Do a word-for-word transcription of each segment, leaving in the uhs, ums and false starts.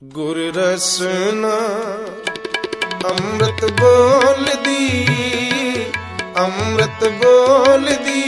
ਗੁਰ ਰਸਨਾ ਅੰਮ੍ਰਿਤ ਬੋਲਦੀ, ਅੰਮ੍ਰਿਤ ਬੋਲਦੀ,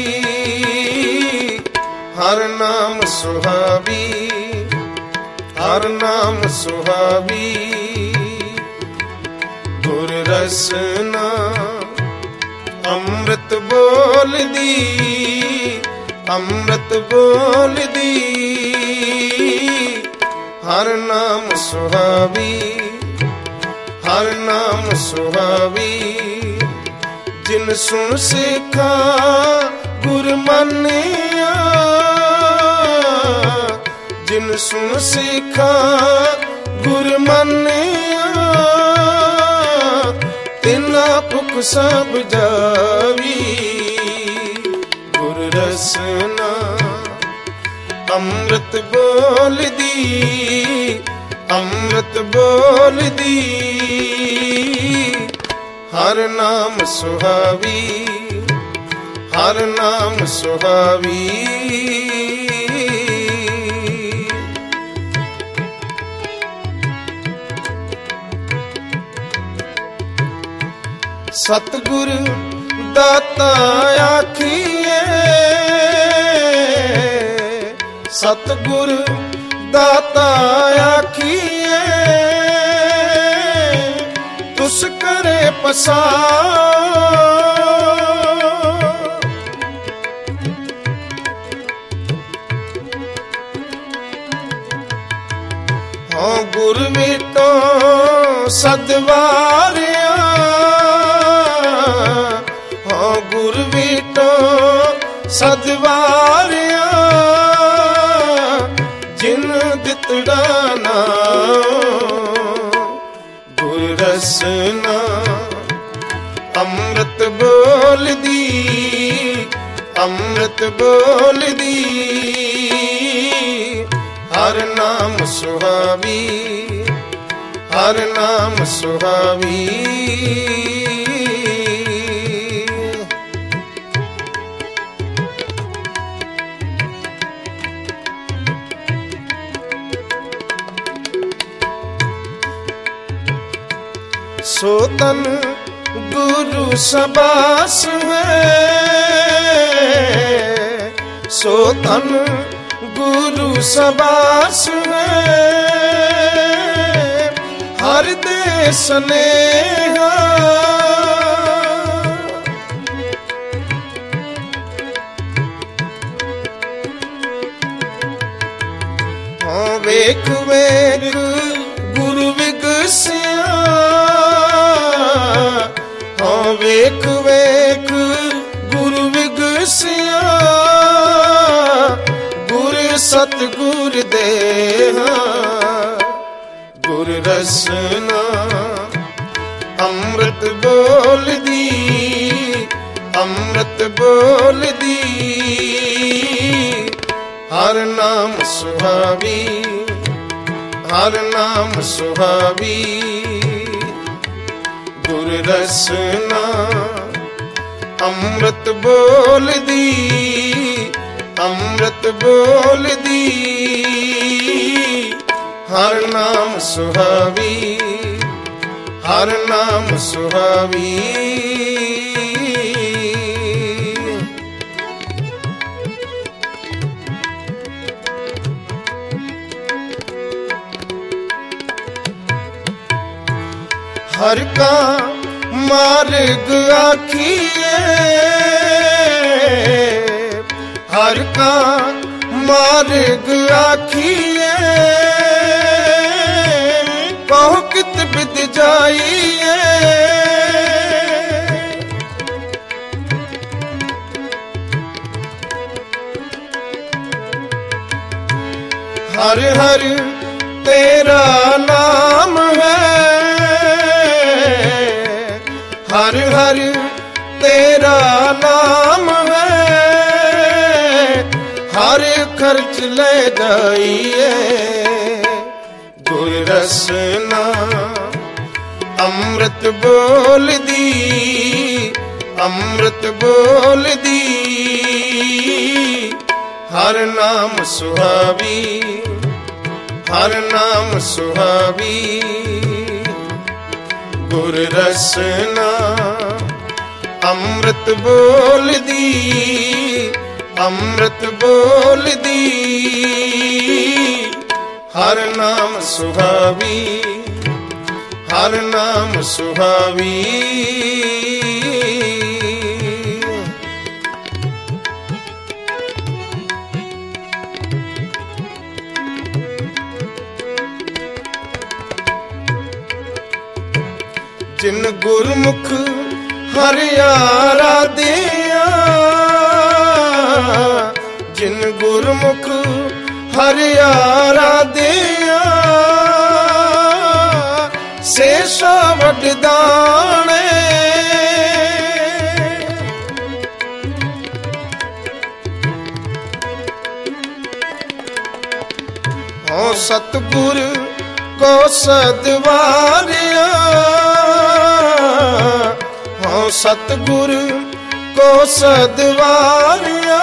ਹਰ ਨਾਮ ਸੁਹਾਵੀ, ਹਰ ਨਾਮ ਸੁਹਾਵੀ। ਗੁਰ ਰਸਨਾ ਅੰਮ੍ਰਿਤ ਬੋਲਦੀ, ਅੰਮ੍ਰਿਤ ਬੋਲਦੀ, ਹਰ ਨਾਮ ਸੁਹਾਵੀ, ਹਰ ਨਾਮ ਸੁਹਾਵੀ। ਜਿਨ ਸੁਣ ਸਿੱਖਾ ਗੁਰ ਮੰਨਿਆ, ਜਿਨ ਸੁਣ ਸਿੱਖਾ ਗੁਰ ਮੰਨਿਆ, ਤਿਨਾ ਭੁਖ ਸਭ ਜਾਵੀ। ਗੁਰ ਰਸਨਾ ਅੰਮ੍ਰਿਤ ਬੋਲਦੀ, ਅੰਮ੍ਰਿਤ ਬੋਲਦੀ, ਹਰ ਨਾਮ ਸੁਹਾਵੀ, ਹਰ ਨਾਮ ਸੁਹਾਵੀ। ਸਤਿਗੁਰ ਦਾਤਾ ਆਖੀਏ, ਸਤਿਗੁਰ ਦਾਤਾ ਆਖੀਏ, ਤੁਸ ਕਰੇ ਪਸਾਰ। ਹਾਂ ਗੁਰ ਵਿਟੋ ਸਦਵਾਰਿਆ, ਹਾਂ ਗੁਰ ਵਿਟੋ ਸਦਵਾਰਿਆ, ਜਿਨ ਦਿੱਤੜਾ ਨਾਮ। ਗੁਰ ਰਸਨਾ ਅੰਮ੍ਰਿਤ ਬੋਲਦੀ, ਅੰਮ੍ਰਿਤ ਬੋਲਦੀ, ਹਰ ਨਾਮ ਸੁਹਾਵੀ, ਹਰ ਨਾਮ ਸੁਹਾਵੀ। ਸੋ ਤਨ ਗੁਰੂ ਸਬਾਸ ਹੈ, ਸੋ ਤਨ ਗੁਰੂ ਸਬਾਸ ਹੈ, ਹਰ ਦੇ ਸਨੇਹਾ। ਹਾਂ ਵੇਖ ਵੇਖ ਗੁਰੂ ਵਿਗਸਿਆ, ਹਾਂ ਵੇਖ ਵੇਖ ਗੁਰੂ ਵਿਗਸਿਆ, ਗੁਰ ਸਤਿਗੁਰ ਦੇਹਾ। ਗੁਰ ਰਸਨਾ ਅੰਮ੍ਰਿਤ ਬੋਲਦੀ, ਅੰਮ੍ਰਿਤ ਬੋਲਦੀ, ਹਰ ਨਾਮ ਸੁਹਾਵੀ, ਹਰ ਨਾਮ ਸੁਹਾਵੀ। ਗੁਰ ਰਸਨਾ ਅੰਮ੍ਰਿਤ ਬੋਲਦੀ, ਅੰਮ੍ਰਿਤ ਬੋਲਦੀ, ਹਰ ਨਾਮ ਸੁਹਾਵੀ, ਹਰ ਨਾਮ ਸੁਹਾਵੀ। ਹਰ ਕਾ ਮਾਰਗ ਆਖੀਏ, ਹਰ ਕਾ ਮਾਰਗ ਆਖੀਏ, ਕਹੋ ਕਿਤ ਬਿਦ ਜਾਈਏ। ਹਰ ਹਰ ਤੇਰਾ ਨਾਮ ਹੈ, ਹਰ ਹਰ ਤੇਰਾ ਨਾਮ ਹੈ, ਹਰ ਖਰਚ ਲੈ ਜਾਈਏ। ਗੁਰ ਰਸਨਾ ਅੰਮ੍ਰਿਤ ਬੋਲਦੀ, ਅੰਮ੍ਰਿਤ ਬੋਲਦੀ, ਹਰ ਨਾਮ ਸੁਹਾਵੀ, ਹਰ ਨਾਮ ਸੁਹਾਵੀ। ਗੁਰ ਰਸਨਾ ਅੰਮ੍ਰਿਤ ਬੋਲਦੀ, ਅੰਮ੍ਰਿਤ ਬੋਲਦੀ, ਹਰ ਨਾਮ ਸੁਹਾਵੀ, ਹਰ ਨਾਮ ਸੁਹਾਵੀ। ਜਿਨ ਗੁਰਮੁਖ ਹਰਿ ਦਿਆ, ਜਿਨ ਗੁਰਮੁਖ ਹਰਿ ਦਿਆ, ਸੇਸ਼ਾ ਵਡਦਾਣੇ। ਹਉ ਸਤਿਗੁਰ ਕੋ ਸਦਵਾਰਿਆ, ਹਉ ਸਤਿਗੁਰ ਕੋ ਸਦਵਾਰਿਆ,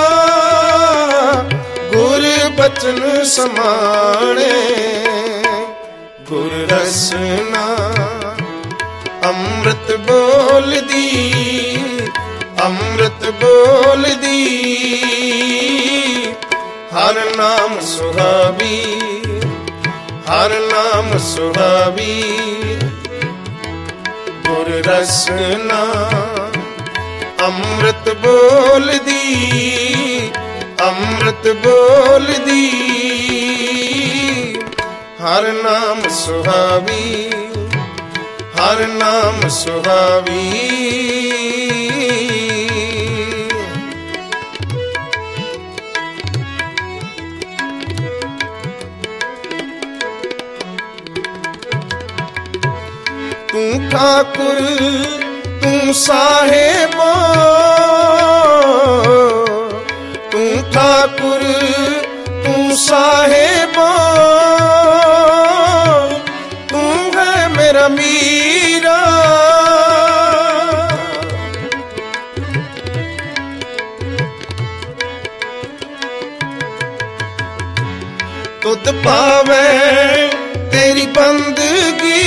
ਗੁਰ ਬਚਨ ਸਮਾਣੇ। ਗੁਰ ਰਸਨਾ ਅੰਮ੍ਰਿਤ ਬੋਲਦੀ, ਅੰਮ੍ਰਿਤ ਬੋਲਦੀ, ਹਰ ਨਾਮ ਸੁਹਾਵੀ, ਹਰ ਨਾਮ ਸੁਹਾਵੀ। ਗੁਰ ਰਸਨਾ ਅੰਮ੍ਰਿਤ ਬੋਲਦੀ, ਅੰਮ੍ਰਿਤ ਬੋਲਦੀ, ਹਰ ਨਾਮ ਸੁਹਾਵੀ, ਹਰ ਨਾਮ ਸੁਹਾਵੀ। ਤੂੰ ਠਾਕੁਰ ਤੂੰ ਸਾਹਿਬਾ, ਤੂੰ ਠਾਕੁਰ ਤੂੰ ਸਾਹਿਬਾ, ਤੂੰ ਹੈ ਮੇਰਾ ਮੀਰਾ। ਤੁਧ ਪਾਵੇ ਤੇਰੀ ਬੰਦਗੀ,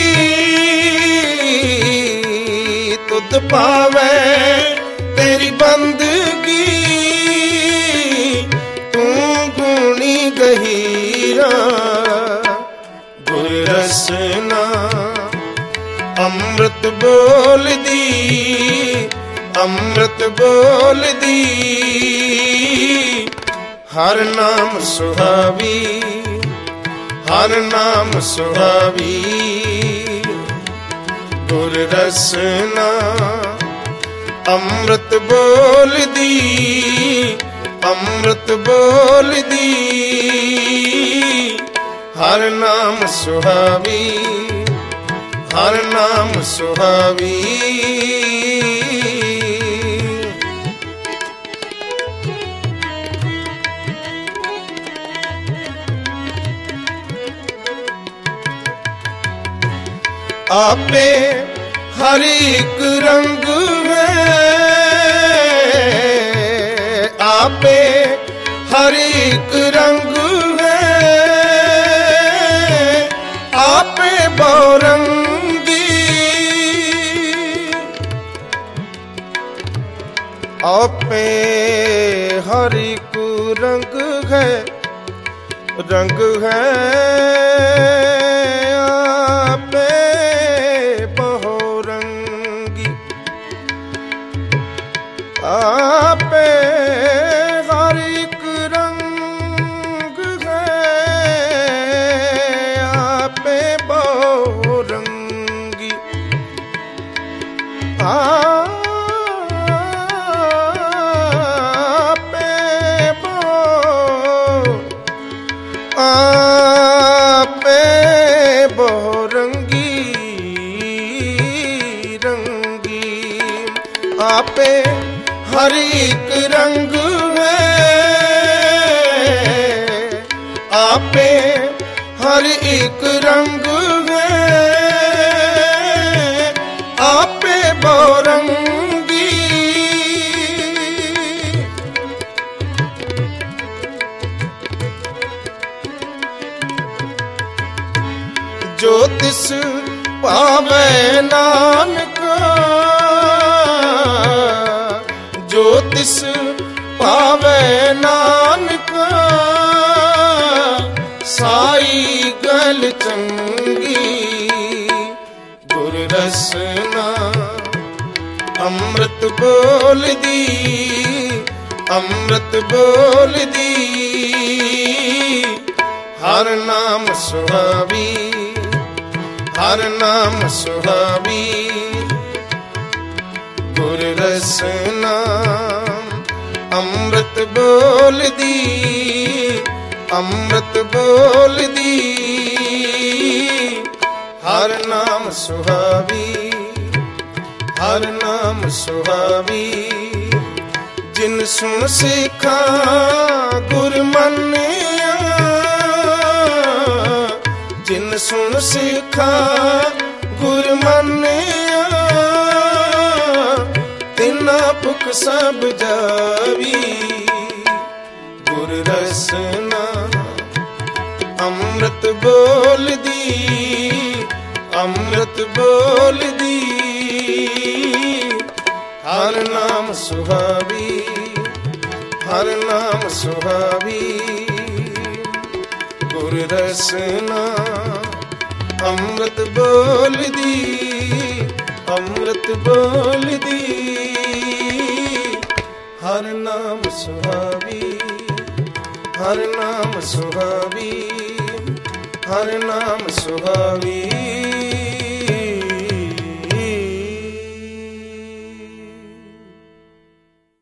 ਤੁਧ ਪਾਵੇ ਤੇਰੀ ਬੰਦਗੀ, ਤੂੰ ਗੁਣੀ ਗਹੀਰਾ। ਗੁਰ ਰਸਨਾ ਅੰਮ੍ਰਿਤ ਬੋਲਦੀ, ਅੰਮ੍ਰਿਤ ਬੋਲਦੀ, ਹਰ ਨਾਮ ਸੁਹਾਵੀ, ਹਰ ਨਾਮ ਸੁਹਾਵੀ। ਗੁਰ ਰਸਨਾ ਅੰਮ੍ਰਿਤ ਬੋਲਦੀ, ਅੰਮ੍ਰਿਤ ਬੋਲਦੀ, ਹਰ ਨਾਮ ਸੁਹਾਵੀ, ਹਰ ਨਾਮ ਸੁਹਾਵੀ। ਆਪੇ ਹਰ ਇੱਕ ਰੰਗ ਹੈ, ਆਪੇ ਹਰ ਇੱਕ ਰੰਗ ਹੈ, ਆਪੇ ਬਹੁਰੰਗੀ, ਆਪੇ ਹਰ ਇੱਕ ਰੰਗ ਹੈ, ਰੰਗ ਹੈ ਆਪੇ ਆਪੇ ਹਰ ਇੱਕ ਰੰਗ ਹੈ, ਆਪੇ ਬਹੁਰੰਗੀ, ਆਪੇ ਬਹੁ ਆਪੇ ਬਹੁਰੰਗੀ, ਰੰਗੀ, ਆਪੇ ਹਰ ਇੱਕ ਰੰਗ ਹੈ, ਆਪੇ ਹਰ ਇੱਕ ਰੰਗ ਹੈ, ਆਪੇ ਬਹੁਰੰਗੀ, ਜੋ ਤਿਸ ਭਾਵੈ ਨਾਨਕ, ਜੋ ਤਿਸ ਭਾਵੈ ਨਾਨਕ, ਸਾਈ ਗਲ ਚੰਗੀ। ਗੁਰ ਰਸਨਾ ਅੰਮ੍ਰਿਤ ਬੋਲਦੀ, ਅੰਮ੍ਰਿਤ ਬੋਲਦੀ, ਹਰ ਨਾਮ ਸੁਹਾਵੀ, ਹਰ ਨਾਮ ਸੁਹਾਵੀ। ਗੁਰ ਰਸਨਾ ਅੰਮ੍ਰਿਤ ਬੋਲਦੀ, ਅੰਮ੍ਰਿਤ ਬੋਲਦੀ, ਹਰ ਨਾਮ ਸੁਹਾਵੀ, ਹਰ ਨਾਮ ਸੁਹਾਵੀ। ਜਿਨ ਸੁਣ ਸਿੱਖਾਂ ਗੁਰ ਮੰਨਿਆ, ਜਿਨ ਸੁਣ ਸਿੱਖਾਂ ਗੁਰ ਮੰਨਿਆ, ਤਿਨਾ ਭੁਖ ਸਭ ਜਾਵੀ। ਗੁਰ ਰਸਨਾ ਅੰਮ੍ਰਿਤ ਬੋਲਦੀ, ਅੰਮ੍ਰਿਤ ਬੋਲਦੀ, ਹਰ ਨਾਮ ਸੁਹਾਵੀ, ਹਰ ਨਾਮ ਸੁਹਾਵੀ। ਗੁਰ ਰਸਨਾ ਅੰਮ੍ਰਿਤ ਬੋਲਦੀ, ਅੰਮ੍ਰਿਤ ਬੋਲਦੀ, ਹਰ ਨਾਮ ਸੁਹਾਵੀ, ਹਰ ਨਾਮ ਸੁਹਾਵੀ, ਹਰ ਨਾਮ ਸੁਹਾਵੀ।